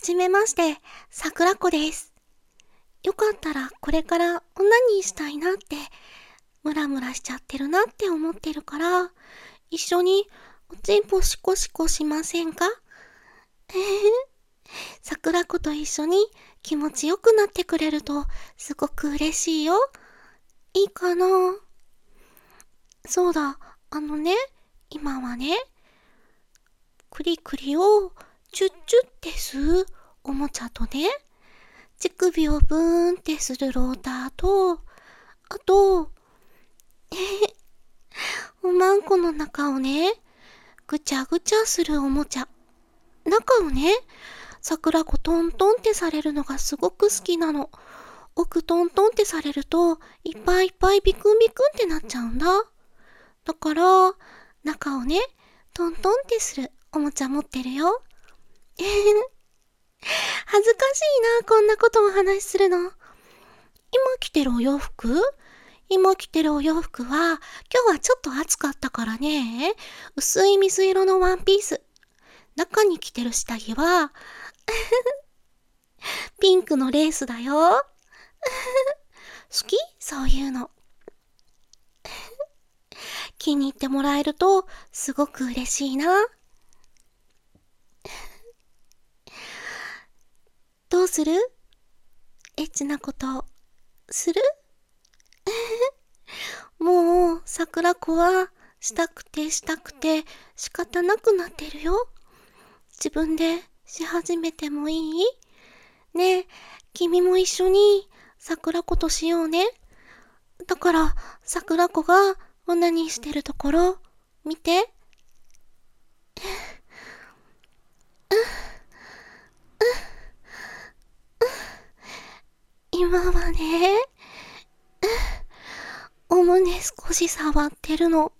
じめまして、さくらこです。よかったらこれから女にしたいなって、ムラムラしちゃってるなって思ってるから、一緒におちんぽシコシコしませんか？さくらこと一緒に気持ちよくなってくれるとすごく嬉しいよ。いいかな？そうだ、今はね、クリクリをチュッチュって吸うおもちゃとね、乳首をブーンってするローターと、あと、おまんこの中をね、ぐちゃぐちゃするおもちゃ。中をね、桜子トントンってされるのがすごく好きなの。奥トントンってされると、いっぱいいっぱいビクンビクンってなっちゃうんだ。だから、中をね、トントンってするおもちゃ持ってるよ。恥ずかしいな、こんなことをお話しするの。今着てるお洋服は、今日はちょっと暑かったからね、薄い水色のワンピース。中に着てる下着は、ピンクのレースだよ。好き？そういうの。気に入ってもらえると、すごく嬉しいな。どうする？エッチなことする？もう桜子はしたくて仕方なくなってるよ。自分でし始めてもいい？ねえ、君も一緒に桜子としようね。だから桜子がオナニーしてるところ見て。今はね、お胸少し触ってるの。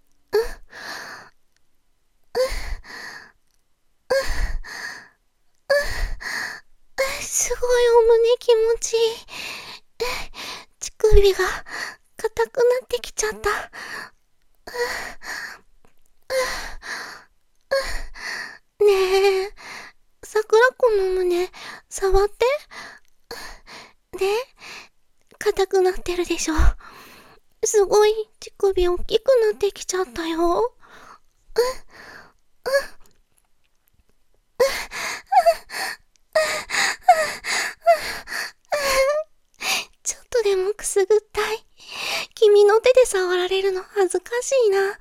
すごいお胸気持ちいい。乳首が硬くなってきちゃった。ねえ、桜子の胸触って。ね、硬くなってるでしょ。すごい乳首大きくなってきちゃったよ。ちょっとでもくすぐったい。君の手で触られるの恥ずかしいな。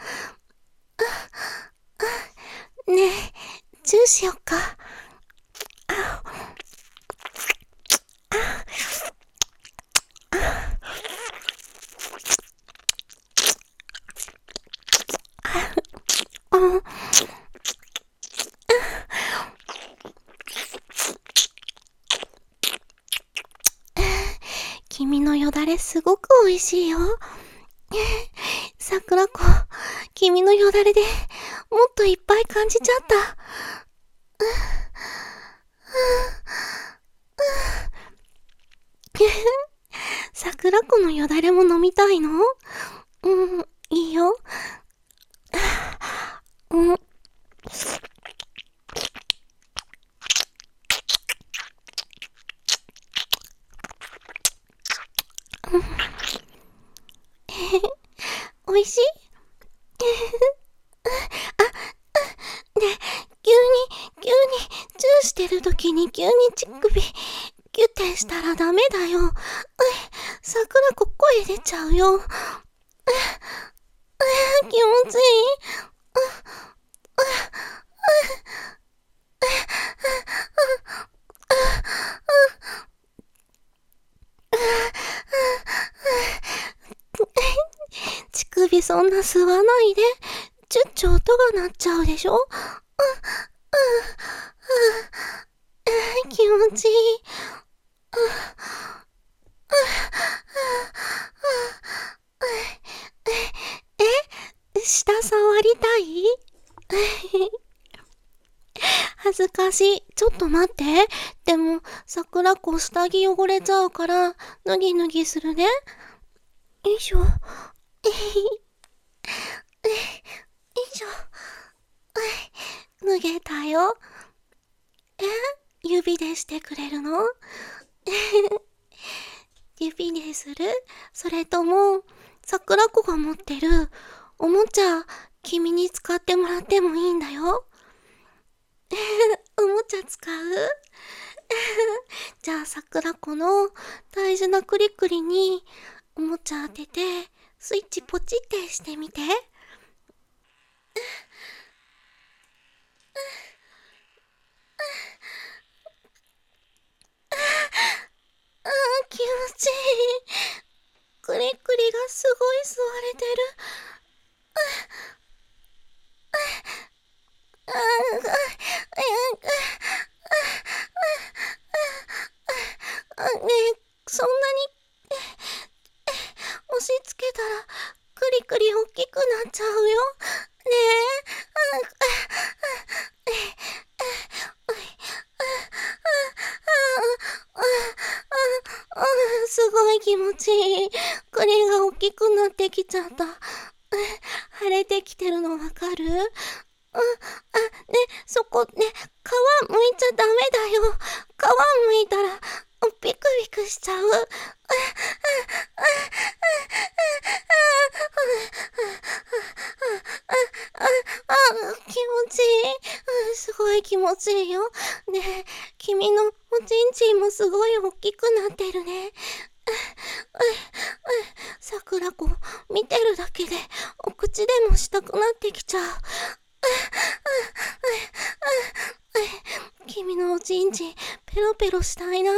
ねえ、チューしよっか。君のよだれすごく美味しいよ。桜子、君のよだれでもっといっぱい感じちゃった。桜子のよだれも飲みたいの？いいよ。うん。美味しい？ね、急に、チューしてる時に急に乳首、キュッてしたらダメだよ。桜子声出ちゃうよ。気持ちいい。乳首そんな吸わないで。チュッチュ音が鳴っちゃうでしょ。気持ちいい。下触りたい？恥ずかしい。ちょっと待って。でも、桜子下着汚れちゃうから、脱ぎ脱ぎするね。よいしょ。よいしょ。脱げたよ。 指でしてくれるの？指でする？それとも、桜子が持ってるおもちゃ、君に使ってもらってもいいんだよ。おもちゃ使う？じゃあ桜子の大事なクリクリにおもちゃ当てて、スイッチポチってしてみて。気持ちいい。クリクリがすごい吸われてる。ねえ、そんなに押し付けたらクリクリ大きくなっちゃうよ。ねえ。すごい気持ちいい。栗が大きくなってきちゃった。腫れてきてるのわかる？ね、そこね、皮むいちゃダメだよ。皮むいたら、ビクビクしちゃう。気持ちいい。すごい気持ちいいよ。ねえ、君のおちんちんもすごい大きくなってるね。桜子、見てるだけでお口でもしたくなってきちゃう。君のおちんちんペロペロしたいな。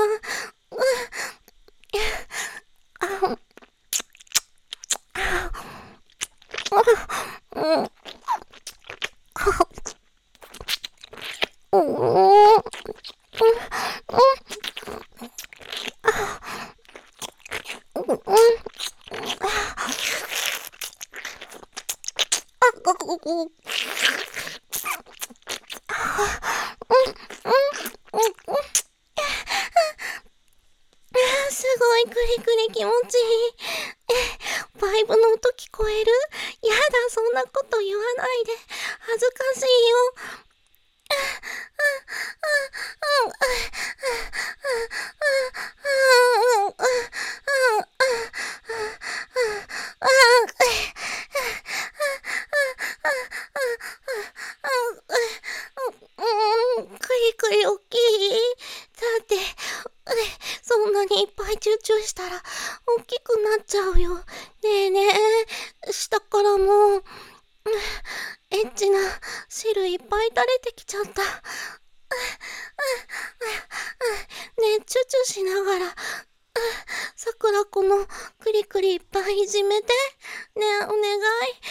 すごいクリクリ気持ちいい。バイブの音聞こえる？やだ、そんなこと言わないで。恥ずかしいよ。クリクリおっきい？だって、そんなにいっぱいチューチューしたら大きくなっちゃうよ。ねえねえ、下からもう、エッチな汁いっぱい垂れてきちゃった。ねえ、チュチュしながら、桜子のクリクリいっぱいいじめて。ねえ、お願い。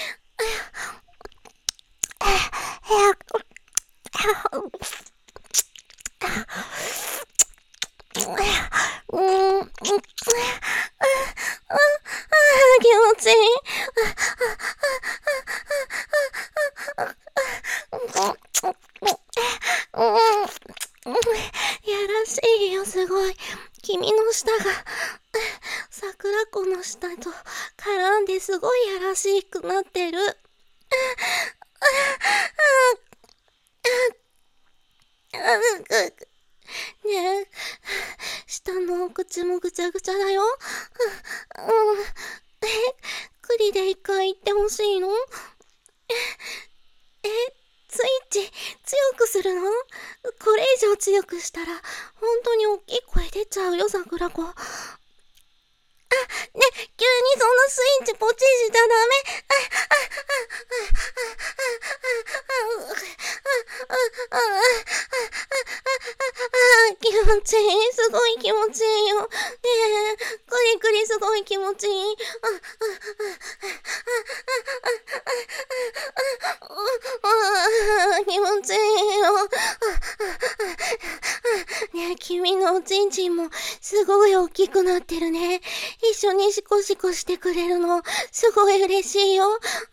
気持ちいい。やらしいよ、すごい。君の舌が桜子の舌と絡んですごいやらしくなってる。ねえ、下のお口もぐちゃぐちゃだよ。栗で一回言ってほしいの？スイッチ強くするの？これ以上強くしたら本当に大きい声出ちゃうよ、桜子。ね、急にそのスイッチポチしちゃダメ。気持ちいい。すごい気持ちいいよ。ねえ、クリクリすごい気持ちいい。気持ちいいよ。ねえ、君のおちんちんもすごい大きくなってるね。一緒にシコシコしてくれるの、すごい嬉しいよ。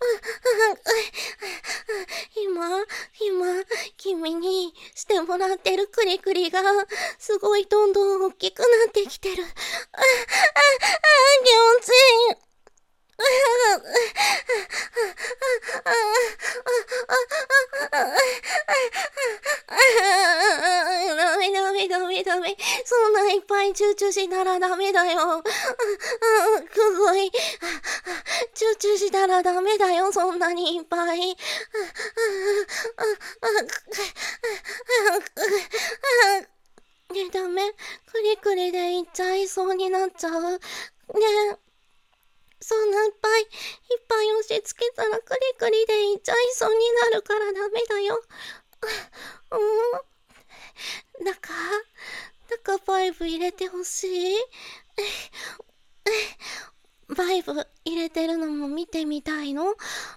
今、君にしてもらってるクリクリが、すごいどんどん大きくなってきてる。気持ちいい。ダメダメダメ。 ダメ。そんないっぱいチューチューしたらダメだよ。すごい。チューチューしたらダメだよ、そんなにいっぱい。ね、ダメ。クリクリでいっちゃいそうになっちゃう。ね、そんないっぱい押し付けたらクリクリでいっちゃいそうになるからダメだよ。中バイブ入れてほしい。バイブ入れてるのも見てみたいの？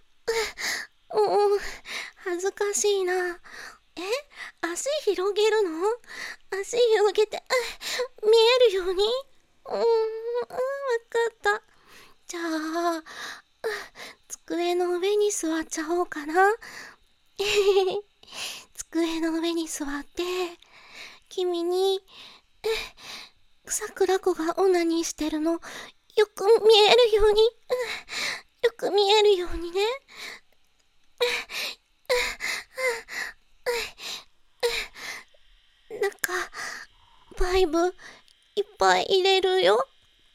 恥ずかしいな。足広げるの？足広げて、見えるように？わかった。じゃあ、机の上に座っちゃおうかな。机の上に座って、君に、桜子がオナニーしてるの、よく見えるように、よく見えるようにね。バイブ、いっぱい入れるよ。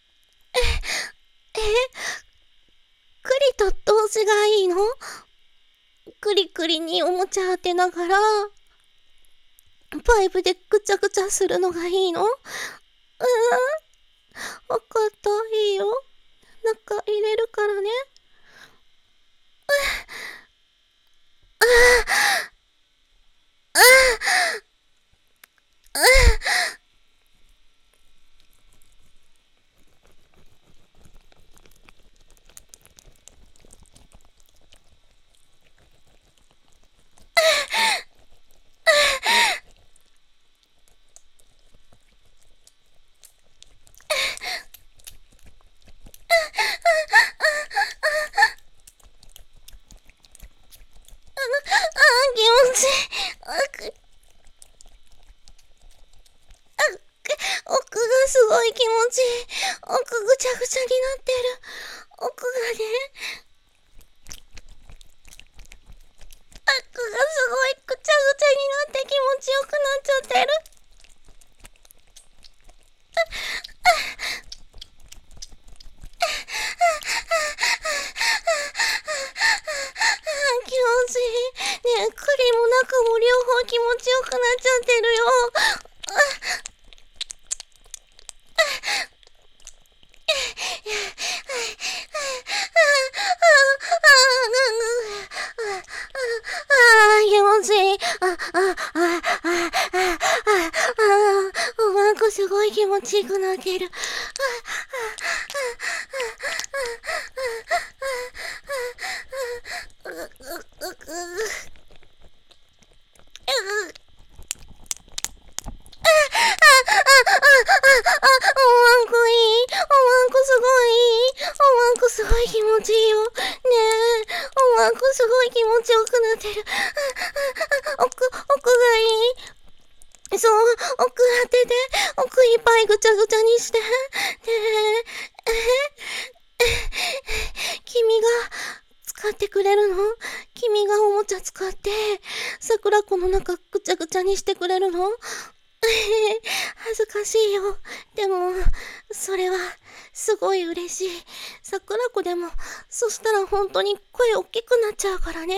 クリと同士がいいの？クリクリにおもちゃ当てながら、バイブでぐちゃぐちゃするのがいいの？わかった、いいよ。中入れるからね。気持ちいい。奥がすごい気持ちいい。奥ぐちゃぐちゃになってる。奥がね。奥がすごいぐちゃぐちゃになって気持ちよくなっちゃってる。気持ちいい。ねえ、栗も中も両方気持ちよくなっちゃってるよ。気持ちいい。おまんこすごい気持ちよくなってる。すごい気持ちいいよ。ねえ、おまんこすごい気持ちよくなってる。奥がいい。そう、奥当てて、奥いっぱいぐちゃぐちゃにして。ねえ、君が使ってくれるの？君がおもちゃ使って、桜子の中ぐちゃぐちゃにしてくれるの？恥ずかしいよ。でも、それは、すごい嬉しい。桜子でも、そしたら本当に声大きくなっちゃうからね。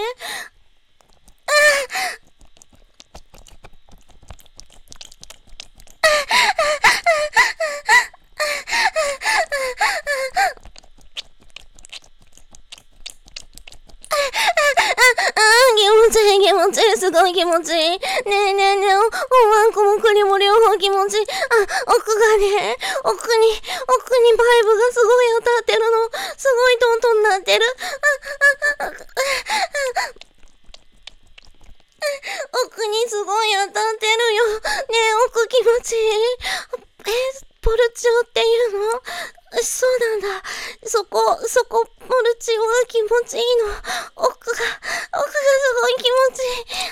気持ちいい、すごい気持ちいい。ねえねえねえ、おまんこも栗も両方気持ちいい。奥がね、奥にバイブがすごい当たってるの。すごいトントンなってる。奥にすごい当たってるよ。ねえ、奥気持ちいい。ポルチオっていうの？そうなんだ。そこ、ポルチオが気持ちいいの。奥がすごい気持ちいい。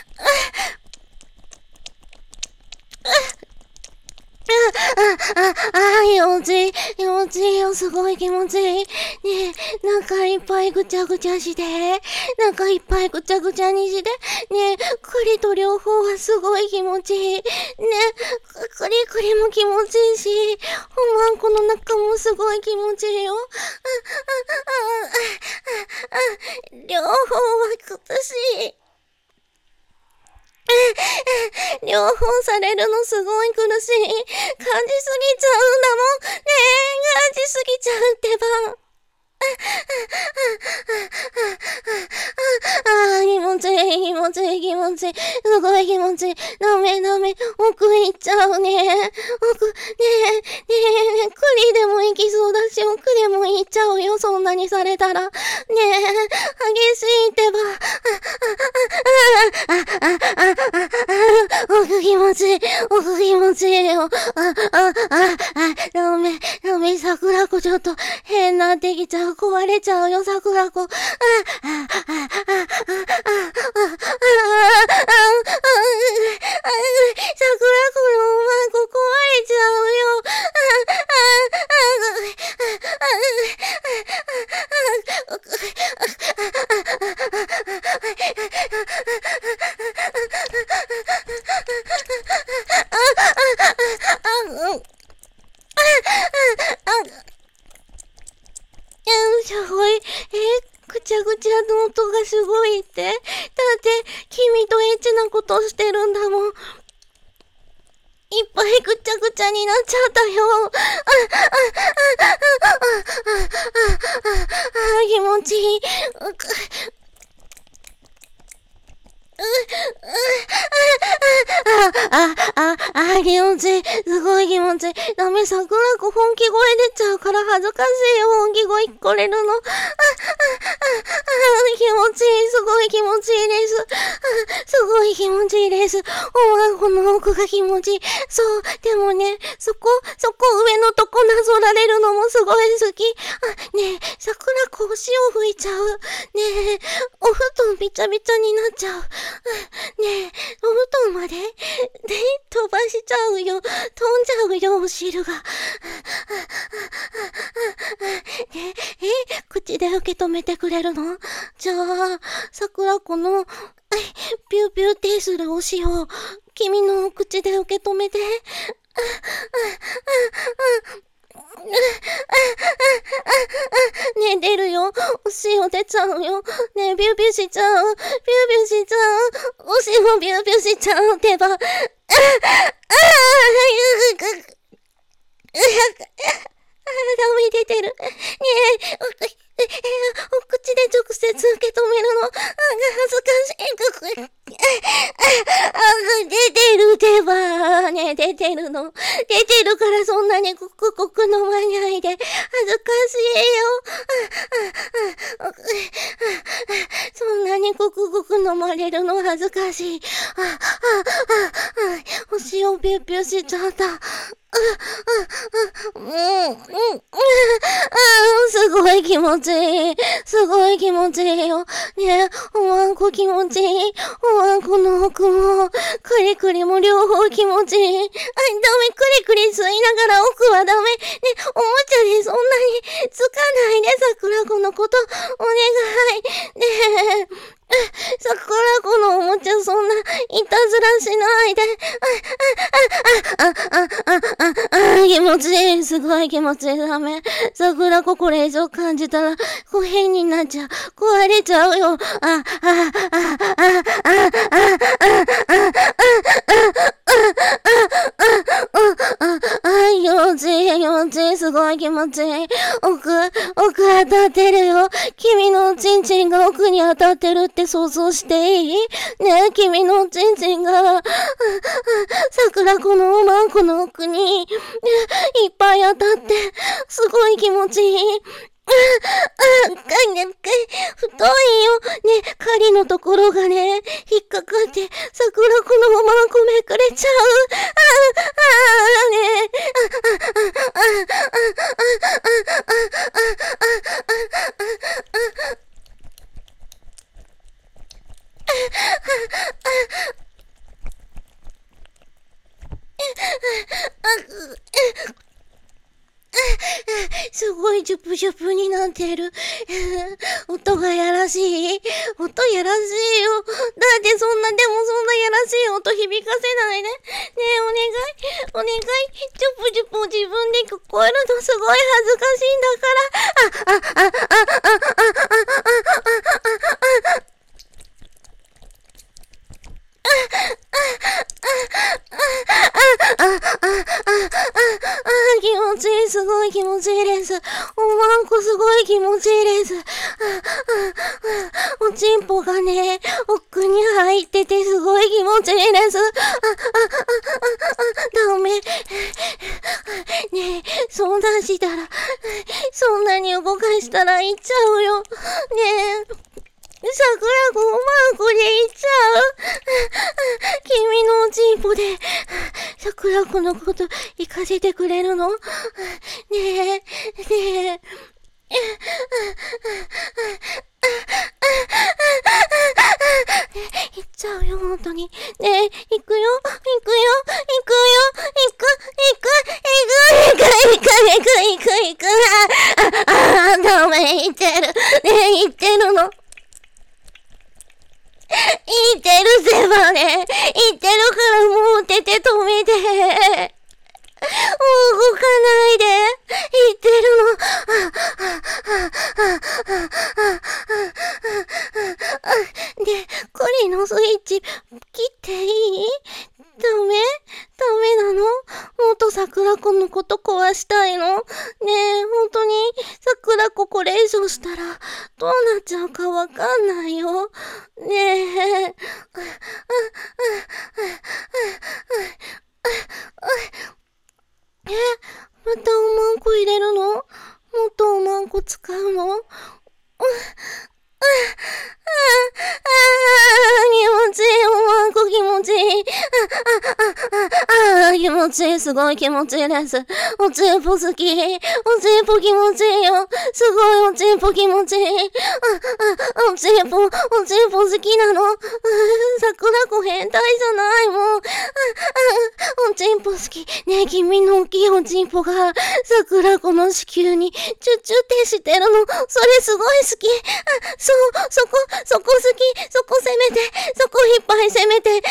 気持ちいいよ。すごい気持ちいい。ねえ、中いっぱいぐちゃぐちゃして。中いっぱいぐちゃぐちゃにして。ねえ、栗と両方がすごい気持ちいい。ねえ、栗これも気持ちいいし、おまんこの中もすごい気持ちいいよ。両方は苦しい。両方されるのすごい苦しい。感じすぎちゃうんだもん。ねえ、感じすぎちゃうってば。気持ちいい、気持ちいい、気持ちいい。すごい気持ちいい。ダメ、奥行っちゃうね。ねえ、栗でも行きそうだし、奥でも行っちゃうよ、そんなにされたら。ねえ、激しいってば。奥気持ちいい、奥気持ちいいよ。ダメ、桜子ちょっと変なってきちゃう。壊れちゃうよ、桜子。桜子のおまんこ壊れちゃうよ。すごい。ぐちゃぐちゃの音がすごいって。だって、君とエッチなことしてるんだもん。いっぱいぐちゃぐちゃになっちゃったよ。気持ちいい。気持ちいい。すごい気持ちいい。ダメ、桜子本気声出ちゃうから恥ずかしいよ。本気声聞こえるの。気持ちいい。すごい気持ちいいです。すごい気持ちいいです。おまんこの奥が気持ちいい。そう。でもね、そこ上のとこなぞられるのもすごい好き。ねえ、桜子お塩吹いちゃう。ねえ、お布団びちゃびちゃになっちゃう。ねえ、お布団まで飛ばしちゃうよ。飛んじゃうよ、お汁が。口で受け止めてくれるの？じゃあ、桜子の、ピューピューってするお塩、君の口で受け止めて。ねえ、出るよ。お塩出ちゃうよ。ねえ、ビュービューしちゃう。ビュービューしちゃう。お塩ビュービューしちゃうってば。ダメ出てる。ねえ、お口で直接受け止めるの。恥ずかしい。出てるってば。ねえ、出てるの。出てるからそんなにごくごく飲まないで。恥ずかしいよ。そんなにごくごく飲まれるの恥ずかしい。お塩ピューピューしちゃった。すごい気持ちいい。すごい気持ちいいよ。ねえ、おまんこ気持ちいい。おまんこの奥も、クリクリも両方気持ちいい。ダメ、クリクリ吸いながら奥はダメ。ね、おもちゃでそんなにつかないで、桜子のこと、お願い。ねえ。桜子のおもちゃそんないたずらしないで。気持ちいい。すごい気持ちいい。ダメ。桜子これ以上感じたら、変になっちゃう。壊れちゃうよ。気持ちいい、気持ちいい。すごい気持ちいい。奥当たってるよ。君のチンチンが奥に当たってるって想像していい？ねえ、君のチンチンが、桜子のおまんこの奥に、いっぱい当たって、すごい気持ちいい。太いよ。ね、針のところがね、引っかかって、桜子のおまんこめくれちゃう。ねすごいジュプジュプになってる。音がやらしい。音やらしいよ。だってそんなやらしい音響かせないで。ねえ、お願い。 お願い。チュプチュプ自分で聞こえるのすごい恥ずかしいんだから。気持ちいい、すごい気持ちいいです。おまんこすごい気持ちいいです。おちんぽがね、奥に入っててすごい気持ちいいです。ダメ。ねえ、そんなしたら、そんなに動かしたら行っちゃうよ。ねえ。桜子おまんこで行っちゃう。君のおちんぽで桜子のこと行かせてくれるの？ねえ、ねえ。行っちゃうよ、本当に。ねえ、行くよ、行くよ、行くよ、行く。ダメ、行ってる。ねえ、行ってるの。言ってるぜばね。言ってるからもう手止めて。もう動かないで。言ってるの。で、これのスイッチ切っていい？ダメなの？もっと桜子のこと壊したいの？ねえ、本当に桜子これ以上したらどうなっちゃうかわかんないよ。ねえ。またおまんこ入れるの？もっとおまんこ使うの？気持ちいい、おまんこ気持ちいい。気持ちいい、すごい気持ちいいです。おちんぽ好き。おちんぽ気持ちいいよ。すごいおちんぽ気持ちいい。おちんぽ好きなの。桜子変態じゃないもん。おちんぽ好き。ねえ、君の大きいおちんぽが桜子の子宮にチュッチュってしてるの。それすごい好き。そこ好き。そこ攻めて。そこいっぱい攻めて。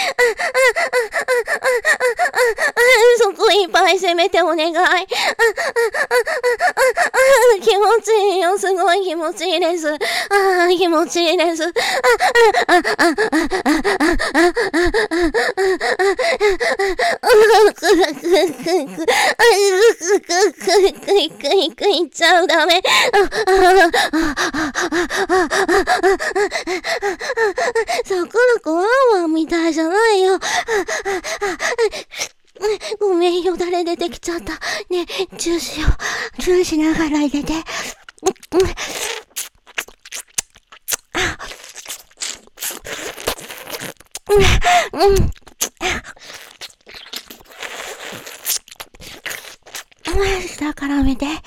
そこいっぱい攻めてお願い。気持ちいいよ。すごい気持ちいいです。気持ちいいです。いっちゃうダメ。桜子ワンワンみたいじゃないよ。ごめんよだれ出てきちゃった。ねえ、チューしよう。チューしながら入れて。下から見て。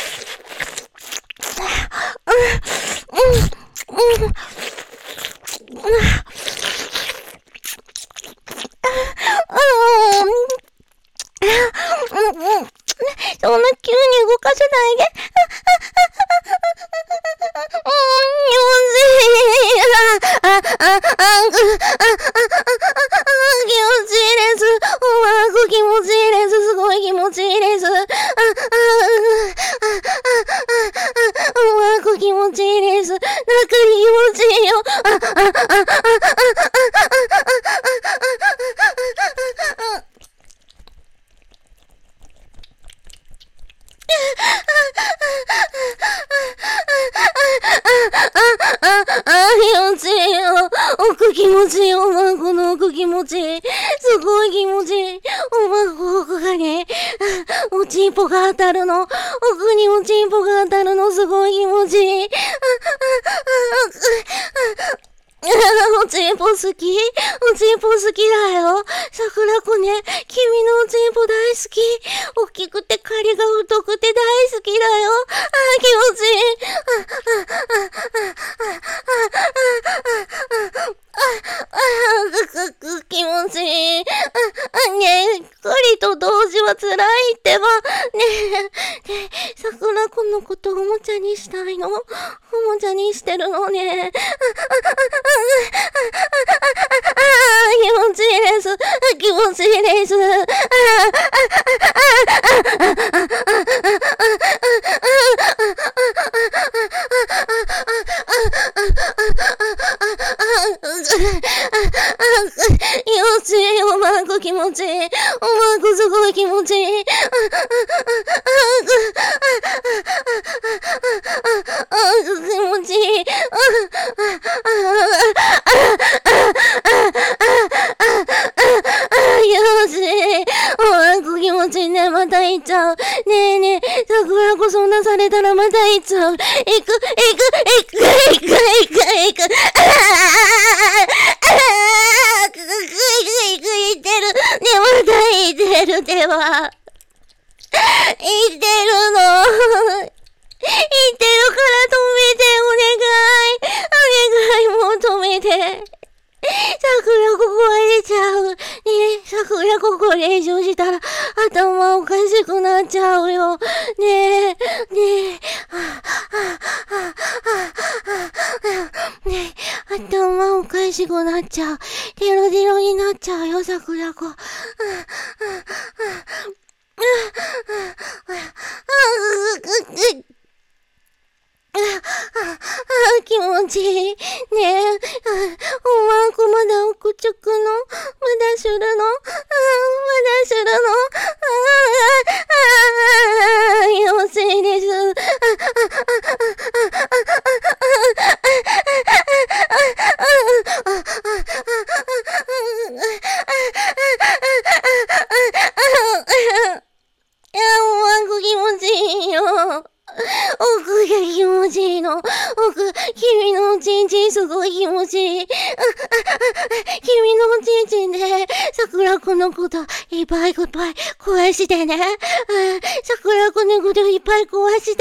そんな急に動かせないで。気持ちいいです。すごい気持ちいいです。気持ちいいです。なんか気持ちいいよ。気持ちいいよ。奥気持ちいい。おまんこの奥気持ちいい。すごい気持ちいい。おまんこ奥がね、おちんぽが当たるの。奥におちんぽが当たるの。すごい気持ちいい。おちんぽ好き？おちんぽ好きだよ。桜子ね、君のおちんぽ大好き。大きくて狩りが太くて大好きだよ。気持ちいい。気持ちいい。ねえ、狩りと同時は辛いってば。ねえ、桜子のことおもちゃにしたいの？おもちゃにしてるのね。気持ちいいです。気持ちいいです。 ちいい、おまんこ気持ちいい。おまんこすごい気持ちいい。気持ちいい。よし。おまんこ気持ちいいね。また行っちゃう。ねえねえ、桜子そんなされたらまた行っちゃう。行く。言ってる。ね、また言ってるでは。言ってるの。言ってるから止めて、お願い。お願い、もう止めて。桜子壊れちゃう。ねえ、桜子これ以上したら頭おかしくなっちゃうよ。ねえ。ねえ、頭おかしくなっちゃう。デロデロになっちゃうよ、桜子。気持ちいい。ねえ、おまんこまだおくちょくの？まだするの？よせいです。おまんこ気持ちいいよ。奥が気持ちいいの。君のおちんちんすごい気持ちいい。君のおちんちんで、桜子のこといっぱい壊してね。桜子のこといっぱい壊して。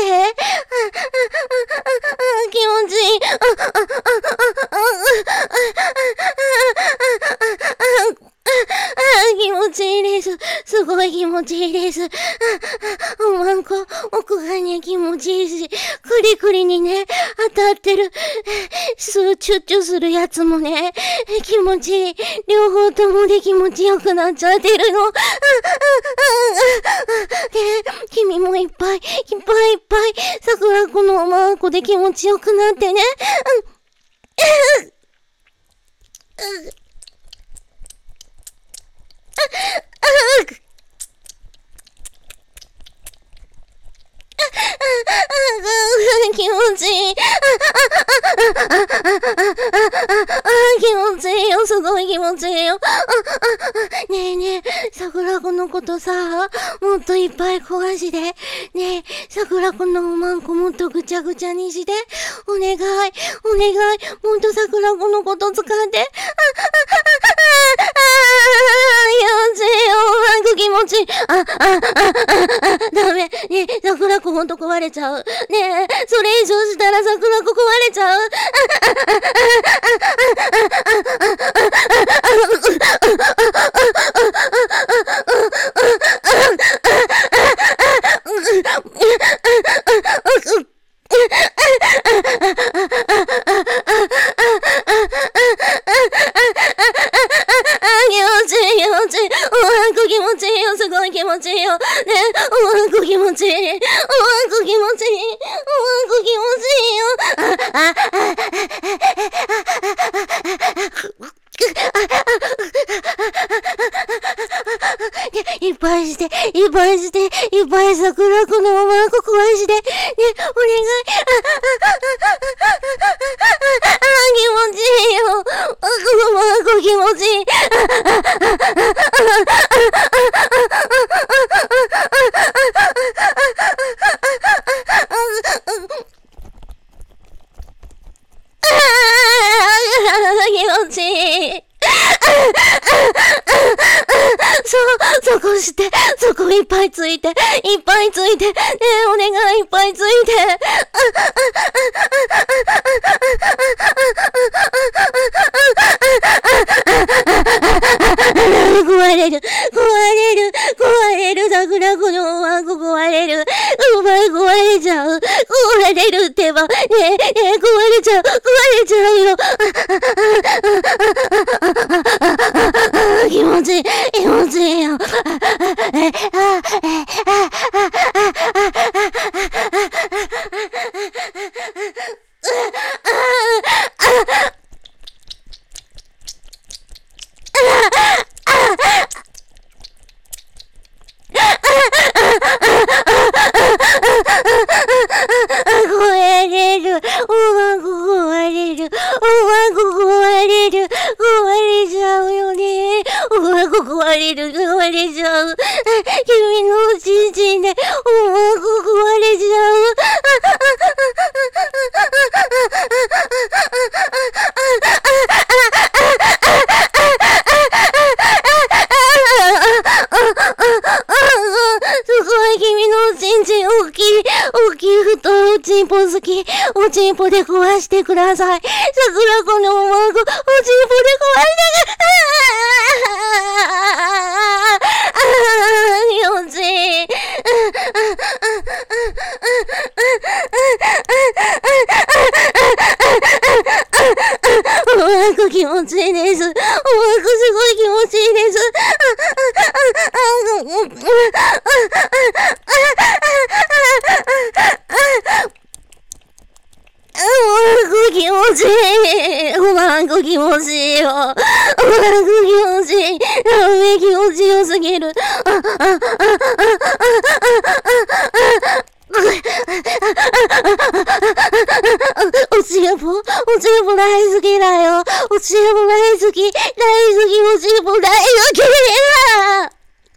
気持ちいい。気持ちいいです。すごい気持ちいいです。おまんこ、奥がね、気持ちいいし、クリクリにね、当たってる、チュッチュするやつもね、気持ちいい。両方ともで気持ちよくなっちゃってるの。君もいっぱい、桜子のおまんこで気持ちよくなってね。気持ちいい。気持ちいいよ。すごい気持ちいいよ。ねえねえ、桜子のことさ、もっといっぱい壊して。ねえ、桜子のおまんこもっとぐちゃぐちゃにして。お願い。もっと桜子のこと使って。おまんこ気持ちいい。ダメ。ねえ、桜子ほんと壊れちゃう。ねえ、それ以上したら桜子壊れちゃう。おまんこ気持ちいいよ。すごい気持ちいいよ。ね、おまんこ気持ちいい。おまんこ気持ちいい。いっぱい桜子のおまんこ壊して。ね、お願い。気持ちいいよ。おまんこ気持ちいい。気持ちいい。そこして、そこいっぱいついて、ねえ、お願いいっぱいついて。壊れる、桜子のおまんこ壊れる。壊れちゃう。壊れるってば。ねえ、壊れちゃうよ。気持ちいいよ。 壊れる。壊れる。壊れる。壊れちゃうよね。壊れる。壊れちゃう。君のおちんちんで、壊れちゃう。すごい、君のおちんちん大きい太いおちんぽ好き。おちんぽで壊してください。桜子のおまんこ、おちんぽで壊してください。気持ちいい。おまんこ気持ちいいです。おまんこすごい気持ちいいです。気持ちいい。おまんこ気持ちいいよ。おまんこ気持ちいい。ラーメン気持ちよすぎる。おちんぽ大好きだよ。おちんぽ大好き。おちんぽ大好きだ。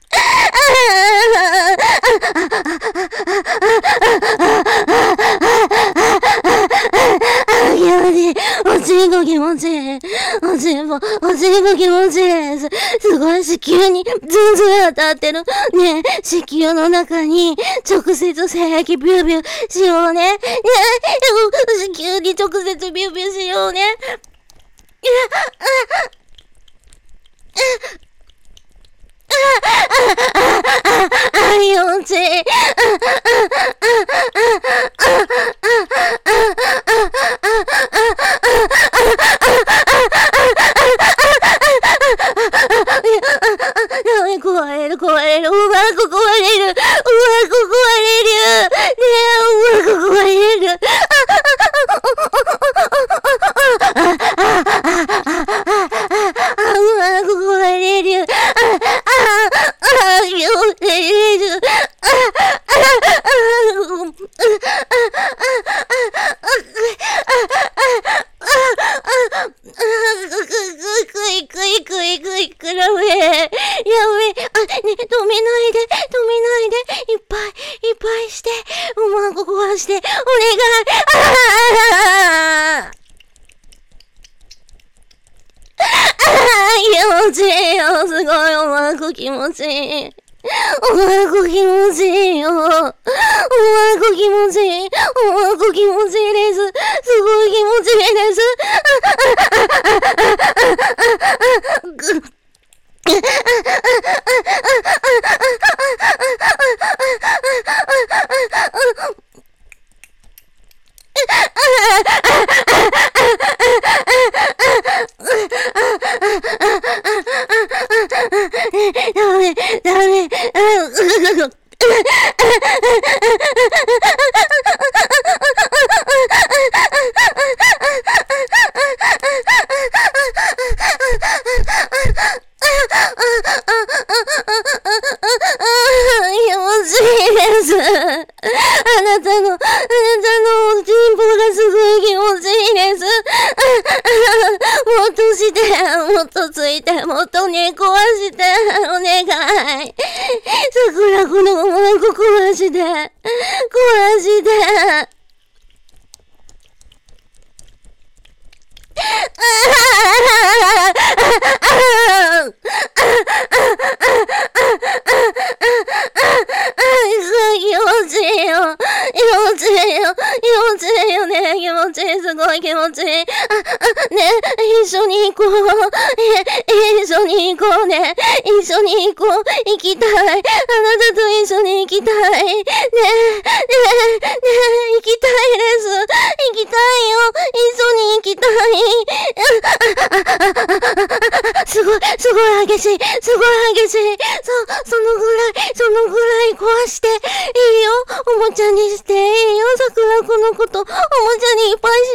おちんぽ気持ちいい。おちんぽ気持ちいいです。すごい子宮に全然当たってる。ねえ、子宮の中に直接精液ビュービューしようね。ねえ、子宮に直接ビュービューしようね。気持ちいい。壊れる。うまく壊れる。ねえ、うまく壊れる。止めないで。いっぱいして。おまんこ壊して。お願い。気持ちいいよ。すごい、おまんこ気持ちいい。おまんこ気持ちいいよ。おまんこ気持ちいい。おまんこ気持ちいいです。すごい気持ちいいです。ダメ。気持ちいいです。あなたのおちんぽがすごい気持ちいいです。もっとして、もっとついて、もっとね、壊して、お願い。桜子のおまんこ壊して。すごい気持ちいい。ね、一緒に行こう。一緒に行こうね。行きたい。あなたと一緒に行きたい。ね、行きたいです。行きたいよ。一緒に行きたい。すごい激しい。そのぐらいもちゃにしていいよ、桜子のこと。おもちゃにいっぱいして。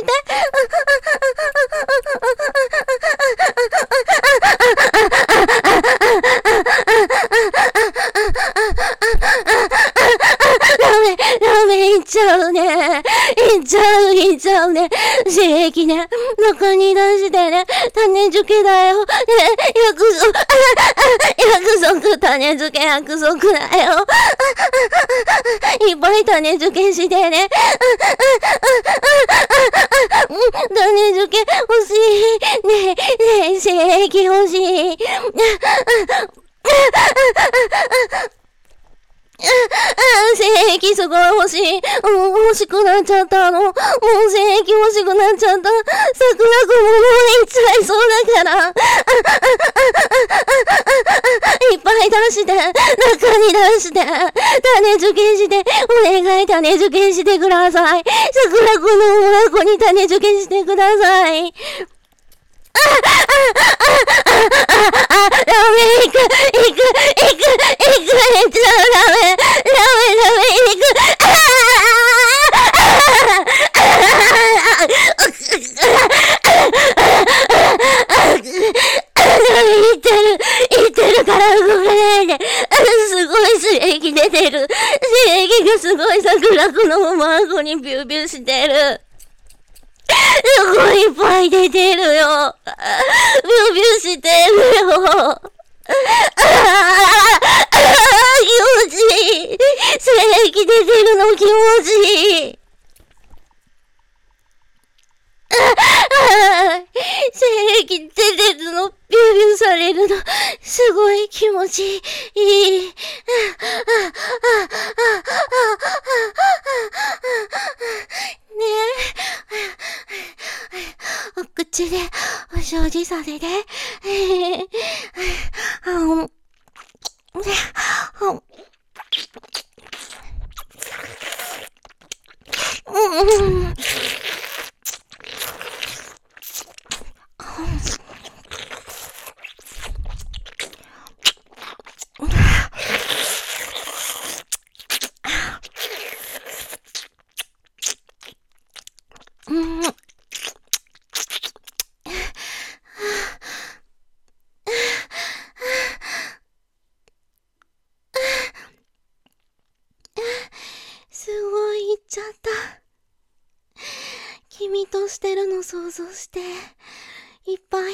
ダメ、いっちゃうね。いっちゃうね。刺激ね。中に出してね。種付けだよ。ね、約束、種付け約束だよ。いっぱい種付けしてね。種付け欲しい。ねえ、刺激欲しい。精液すごい欲しい。欲しくなっちゃったの。もう精液欲しくなっちゃった。桜子ももう行っちゃいそうだから。いっぱい出して、中に出して、種付けして、お願い種付けしてください。桜子のお箱に種付けしてください。ダメ、行く、言ってるから動かないで。すごい刺激出てる。刺激がすごい桜子のおまんこにビュービューしてる。すごいいっぱい出てるよ。ビュービューしてるよ。気持ちいい。刺激出てるの気持ちいい。精液出てるの、ビュービューされるの、すごい気持ちいい。ねえ。お口でお掃除させて。すごい言っちゃった。君としてるの想像して、いっぱい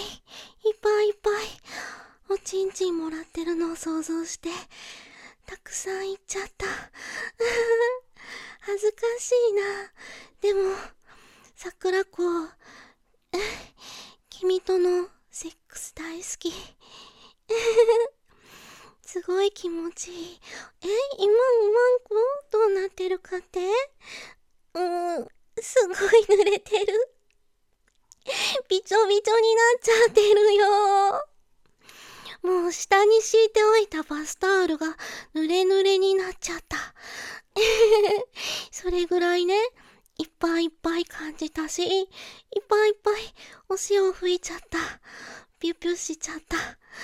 おちんちんもらってるのを想像して、たくさん言っちゃった。恥ずかしいな。でも、桜子、君とのセックス大好き。すごい気持ちいい。今おまんこどうなってるかって？すごい濡れてる。びちょびちょになっちゃってるよ。もう下に敷いておいたバスタオルが濡れ濡れになっちゃった。それぐらいね、いっぱい感じたし、いっぱいお塩吹いちゃった。ピュピュしちゃった。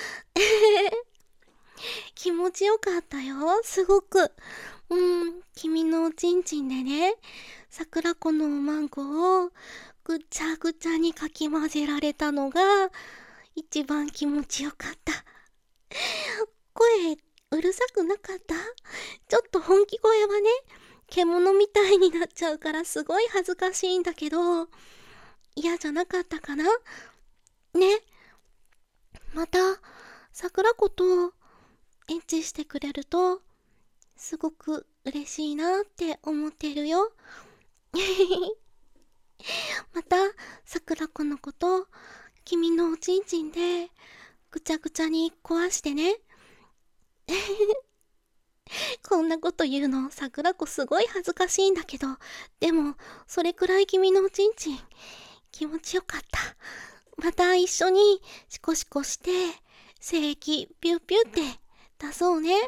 気持ちよかったよ、すごく。君のおちんちんでね、桜子のおまんこをぐちゃぐちゃにかき混ぜられたのが一番気持ちよかった。声うるさくなかった？ちょっと本気声はね、獣みたいになっちゃうからすごい恥ずかしいんだけど、嫌じゃなかったかな？ね。また桜子とエッチしてくれるとすごく嬉しいなって思ってるよ。また桜子のこと君のおちんちんでぐちゃぐちゃに壊してね。こんなこと言うの桜子すごい恥ずかしいんだけど、でもそれくらい君のおちんちん気持ちよかった。また一緒にシコシコして精液ピューピューって出そうね。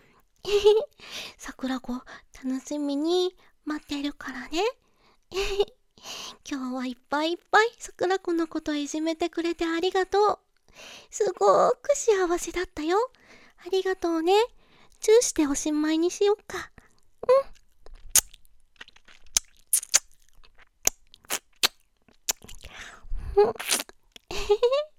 桜子楽しみに待ってるからね。今日はいっぱい桜子のこといじめてくれてありがとう。すごーく幸せだったよ。ありがとうね。チューしておしまいにしよっか。 うん。えへへ